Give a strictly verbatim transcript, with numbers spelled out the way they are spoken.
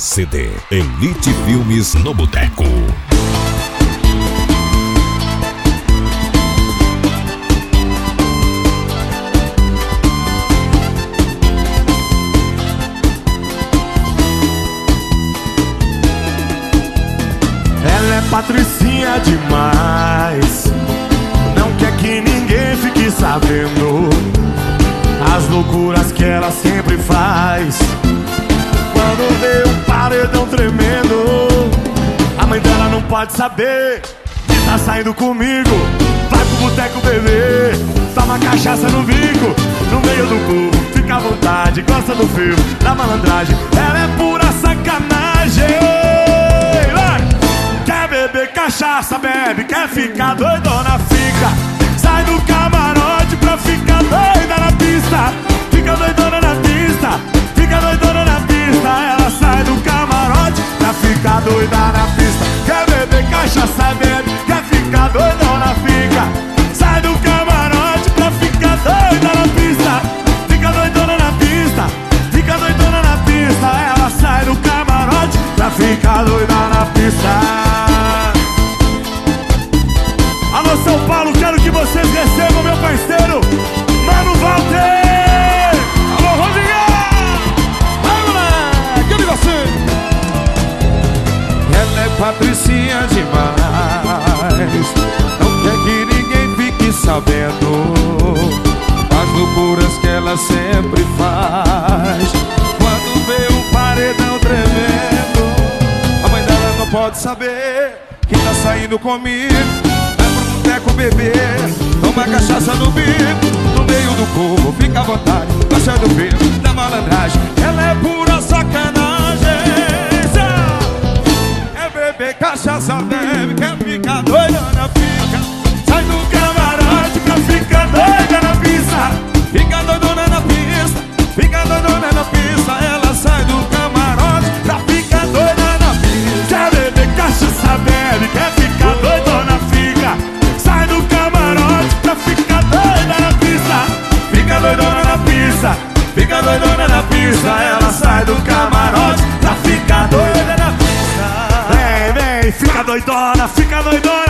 C D Elite Filmes no Boteco. Ela é patricinha demais, não quer que ninguém fique sabendo as loucuras que ela sempre faz. Quando vê um paredão tremendo, a mãe dela não pode saber que tá saindo comigo. Vai pro boteco beber, toma cachaça no bico, no meio do povo, fica à vontade, gosta do frio, da malandragem. Ela é pura sacanagem. Quer beber cachaça, bebe, quer ficar doidona, fica. Sai do camarote pra ficar doida na pista. Fica doidona na pista, fica doidona na pista. Ela sai do camarote pra ficar doida na pista. Quer beber cachaça, bebe, quer ficar doidona, fica. Sai do camarote pra ficar doida na pista. Fica doidona na pista, fica doidona na pista. Ela sai do camarote pra ficar doida na pista. Alô São Paulo, quero que vocês recebam meu parceiro Mano Walter. Alô Rodrigão, vai moleque, eu digo assim. Ela é patricinha demais, não quer que ninguém fique sabendo as loucuras que ela sempre faz. Quando vê um paredão tremendo, a mãe dela não pode saber que tá saindo comigo. Com bebê, toma cachaça no bico, no meio do povo, fica à vontade, gosta do frio, da malandragem. Ela é pura sacanagem. É beber cachaça, bebe, quer ficar doida na pica. Sai do camarote pra ficar doida na pista. Fica doidona na pista, fica doidona na pista. Ela sai do camarote pra ficar doida na pista. Quer beber cachaça, bebe, quer ficar doidona, fica. Fica doida na pista, fica doidona na pista, fica doidona na pista. Ela sai do camarote pra ficar doida na pista. Vem, vem, fica doidona, fica doidona.